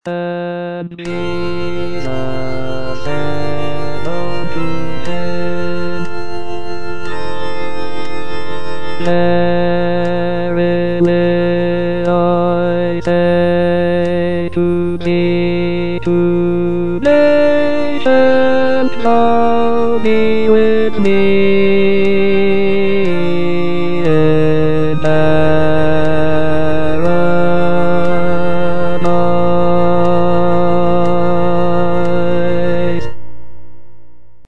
And Jesus said unto him, verily I say to thee, today shalt thou be with me